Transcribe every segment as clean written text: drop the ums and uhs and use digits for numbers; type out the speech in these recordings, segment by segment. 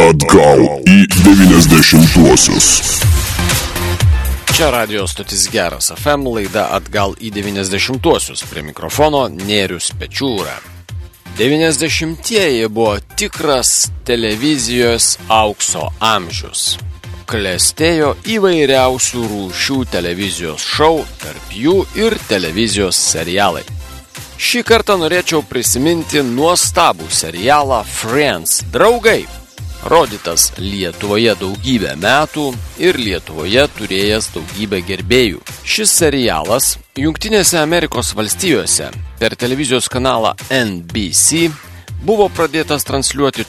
Atgal į 90-uosius. Čia radio stotis Geras FM, laida Atgal į 90-uosius. Prie mikrofono Nėrius Pečiūra. 90-ieji buvo tikras televizijos aukso amžius. Klestėjo įvairiausių rūšių televizijos šou, tarp jų ir televizijos serialai. Šį kartą norėčiau prisiminti nuostabų serialą Friends – Draugai, rodytas Lietuvoje daugybę metų ir Lietuvoje turėjęs daugybę gerbėjų. Šis serialas Jungtinėse Amerikos valstijose per televizijos kanalą NBC buvo pradėtas transliuoti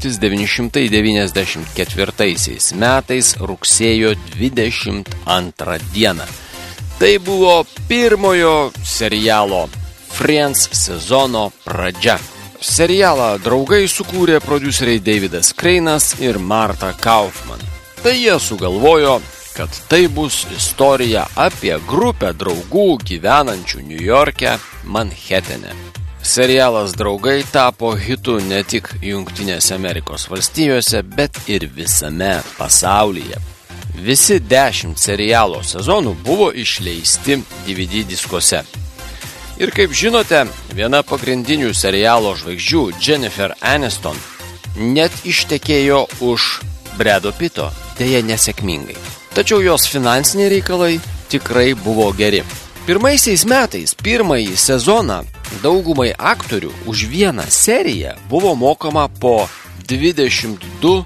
1994 metais rugsėjo 22 dieną. Tai buvo pirmojo serialo Friends sezono pradžia. Serialą Draugai sukūrė prodiuseriai Davidas Kreinas ir Marta Kaufman. Tai jie sugalvojo, kad tai bus istorija apie grupę draugų gyvenančių Niujorke, Manhetene. Serialas Draugai tapo hitu ne tik Jungtinėse Amerikos valstijose, bet ir visame pasaulyje. Visi 10 serialo sezonų buvo išleisti DVD diskuose. Ir kaip žinote, viena pagrindinių serialo žvaigždžių, Jennifer Aniston, net ištekėjo už Brado Pitto, deja nesėkmingai. Tačiau jos finansiniai reikalai tikrai buvo geri. Pirmaisiais metais, pirmąjį sezoną, daugumai aktorių už vieną seriją buvo mokama po $22,500.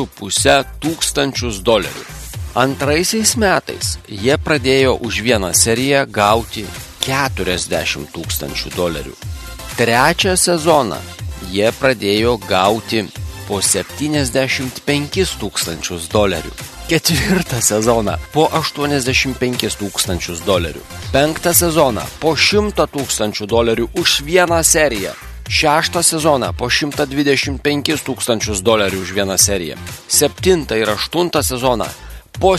Antraisiais metais jie pradėjo už vieną seriją gauti $40,000. Trečią sezoną jie pradėjo gauti po $75,000. Ketvirtą sezoną po $85,000. Penktą sezoną po $100,000 už vieną seriją. Šeštą sezoną po $125,000 už vieną seriją. Septintą ir aštuntą sezoną po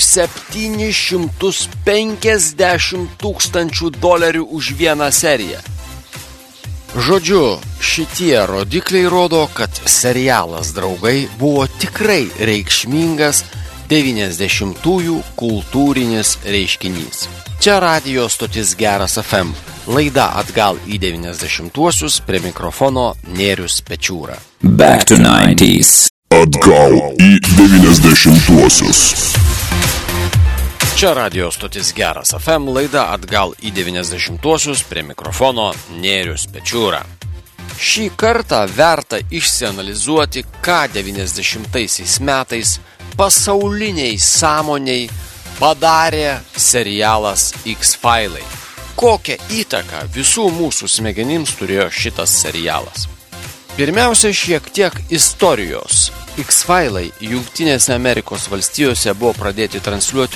$750,000 už vieną seriją. Žodžiu, šitie rodikliai rodo, kad serialas Draugai buvo tikrai reikšmingas 90-ųjų kultūrinis reiškinys. Čia radio stotis Geras FM. Laida Atgal į 90-uosius, prie mikrofono Nėrius Pečiūra. Back to 90s. Atgal į 90-uosius. Čia radio stotis Geras FM, laida Atgal į 90-uosius, prie mikrofono Nėrius Pečiūra. Šį kartą verta išsianalizuoti, ką 90-aisiais metais pasauliniai sąmoniai padarė serialas X-Filai. Kokią įtaką visų mūsų smegenims turėjo šitas serialas? Pirmiausia, šiek tiek istorijos. X-Filai Jungtinėse Amerikos valstijose buvo pradėti transliuoti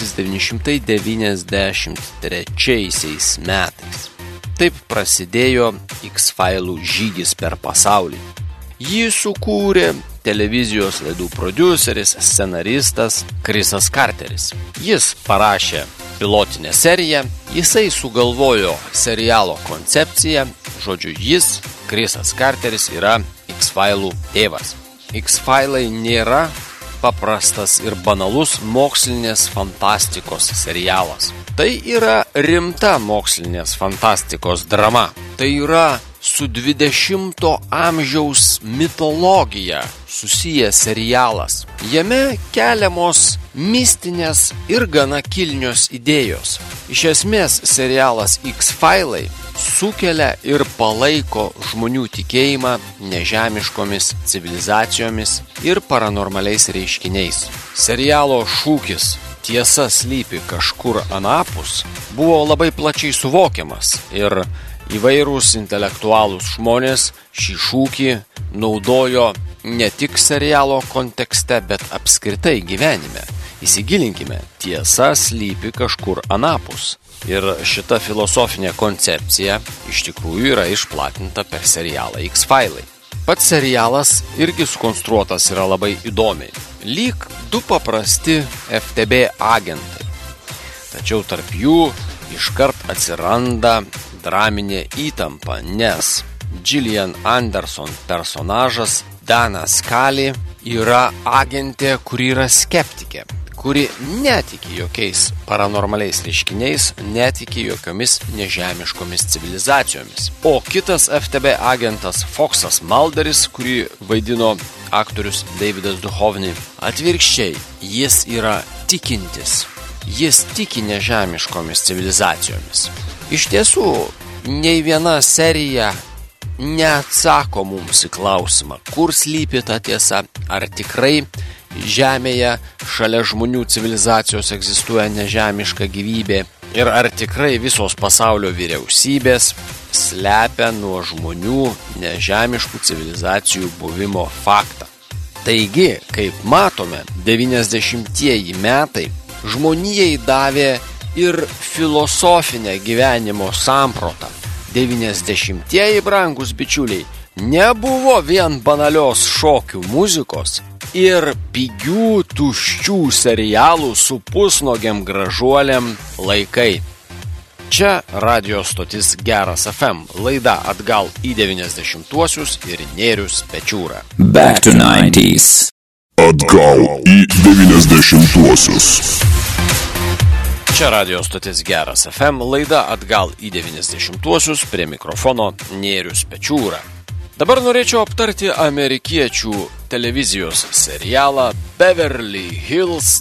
1993 metais. Taip prasidėjo X-Filų žygis per pasaulį. Jį sukūrė televizijos laidų prodiuseris, scenaristas Chrisas Carteris. Jis parašė pilotinę seriją, jisai sugalvojo serialo koncepciją, žodžiu jis, Chrisas Carteris, yra X-Filų tėvas. X-Filai nėra paprastas ir banalus mokslinės fantastikos serialas. Tai yra rimta mokslinės fantastikos drama. Tai yra su 20-o amžiaus mitologija susijęs serialas. Jame keliamos mistinės ir gana kilnios idėjos. Iš esmės, serialas X-Filai sukelia ir palaiko žmonių tikėjimą nežemiškomis civilizacijomis ir paranormaliais reiškiniais. Serialo šūkis "Tiesa slypi kažkur anapus" buvo labai plačiai suvokiamas ir įvairūs intelektualūs žmonės šį šūkį naudojo ne tik serialo kontekste, bet apskritai gyvenime. Įsigilinkime, tiesa slypi kažkur anapus. Ir šita filosofinė koncepcija iš tikrųjų yra išplatinta per serialą X-Filai. Pats serialas irgi sukonstruotas yra labai įdomiai. Lyg du paprasti FTB agentai. Tačiau tarp jų iškart atsiranda draminė įtampa, nes Gillian Anderson personažas Dana Scully yra agentė, kuri yra skeptikė, kuri netiki jokiais paranormaliais reiškiniais, netiki jokiomis nežemiškomis civilizacijomis. O kitas FTB agentas Foxas Mulderis, kurį vaidino aktorius Davidas Duchovny, atvirkščiai, jis yra tikintis. Jis tiki nežemiškomis civilizacijomis. Iš tiesų, nei viena serija neatsako mums į klausimą, kur slypi ta tiesa, ar tikrai Žemėje šalia žmonių civilizacijos egzistuoja nežemiška gyvybė ir ar tikrai visos pasaulio vyriausybės slepia nuo žmonių nežemiškų civilizacijų buvimo faktą. Taigi, kaip matome, 90-ieji metai žmonijai davė ir filosofinę gyvenimo sampratą. 90-ieji, brangus bičiuliai, nebuvo vien banalios šokių muzikos ir pigių tuščių serialų su pusnogiam gražuoliam laikai. Čia radio stotis Geras FM, laida Atgal į 90-uosius ir Nėrius Pečiūra. Back to 90s. Atgal į 90-uosius. Čia radio stotis Geras FM, laida Atgal į 90-uosius, prie mikrofono Nėrius Pečiūra. Dabar norėčiau aptarti amerikiečių televizijos serialą Beverly Hills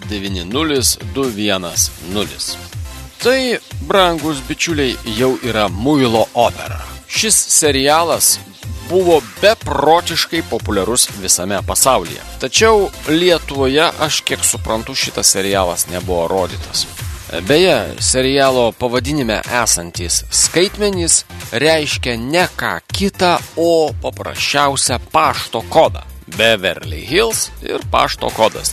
90210. Tai, brangus bičiuliai, jau yra muilo opera. Šis serialas buvo beprotiškai populiarus visame pasaulyje. Tačiau Lietuvoje, aš kiek suprantu, šitas serialas nebuvo rodytas. Beje, serialo pavadinime esantys skaitmenys reiškia ne ką kitą, o paprasčiausią pašto kodą. Beverly Hills ir pašto kodas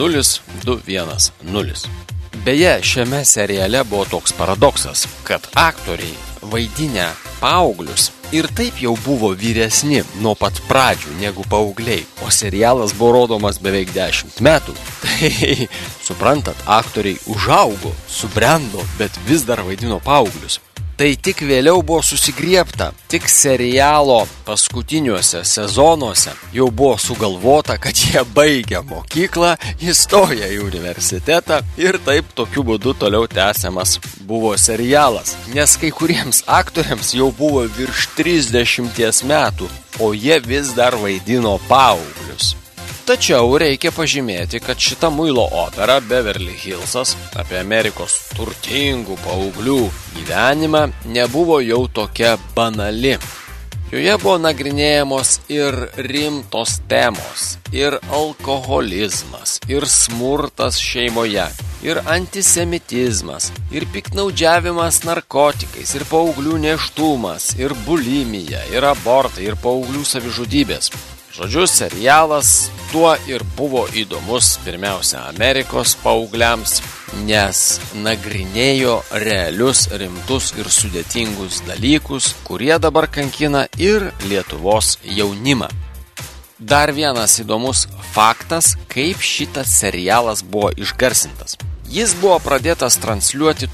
90210. Beje, šiame seriale buvo toks paradoksas, kad aktoriai vaidinę paauglius ir taip jau buvo vyresni nuo pat pradžių negu paaugliai, o serialas buvo rodomas beveik 10 metų. Tai, suprantat, aktoriai užaugo, subrendo, bet vis dar vaidino paauglius. Tai tik vėliau buvo susigriebta, tik serialo paskutiniuose sezonuose jau buvo sugalvota, kad jie baigia mokyklą, įstoja į universitetą ir taip tokiu būdu toliau tęsiamas buvo serialas. Nes kai kuriems aktoriams jau buvo virš 30 metų, o jie vis dar vaidino paauglius. Tačiau reikia pažymėti, kad šita muilo opera Beverly Hillsas apie Amerikos turtingų paauglių gyvenimą nebuvo jau tokia banali. Joje buvo nagrinėjamos ir rimtos temos, ir alkoholizmas, ir smurtas šeimoje, ir antisemitizmas, ir piktnaudžiavimas narkotikais, ir paauglių nėštumas, ir bulimija, ir abortai, ir paauglių savižudybės. Žodžiu, serialas tuo ir buvo įdomus pirmiausia Amerikos paaugliams, nes nagrinėjo realius, rimtus ir sudėtingus dalykus, kurie dabar kankina ir Lietuvos jaunimą. Dar vienas įdomus faktas, kaip šitas serialas buvo išgarsintas. Jis buvo pradėtas transliuoti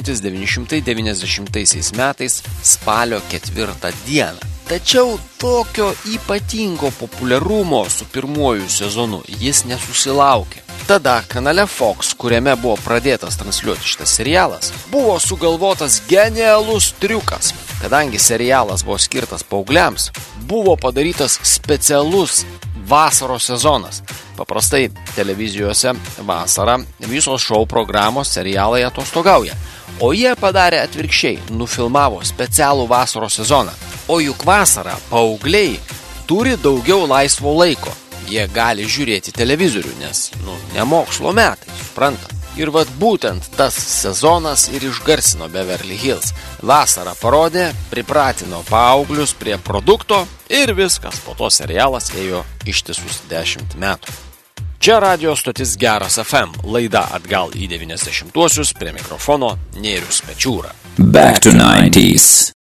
1990 metais spalio 4 dieną. Tačiau tokio ypatingo populiarumo su pirmuoju sezonu jis nesusilaukė. Tada kanale Fox, kuriame buvo pradėtas transliuoti šitas serialas, buvo sugalvotas genialus triukas. Kadangi serialas buvo skirtas paaugliams, buvo padarytas specialus vasaros sezonas. Paprastai televizijose vasarą visos šou programos serialai atostogauja. O jie padarė atvirkščiai, nufilmavo specialų vasaros sezoną. O juk vasarą paaugliai turi daugiau laisvo laiko. Jie gali žiūrėti televizorių, nes, ne mokslo metai, suprantat. Ir vat būtent tas sezonas ir išgarsino Beverly Hills. Vasarą parodė, pripratino paauglius prie produkto ir viskas. Po to serialas ėjo ištisus 10 metų. Čia radio stotis Geras FM, laida Atgal į 90-uosius, prie mikrofono Nėrius Pečiūra. Back to 90s.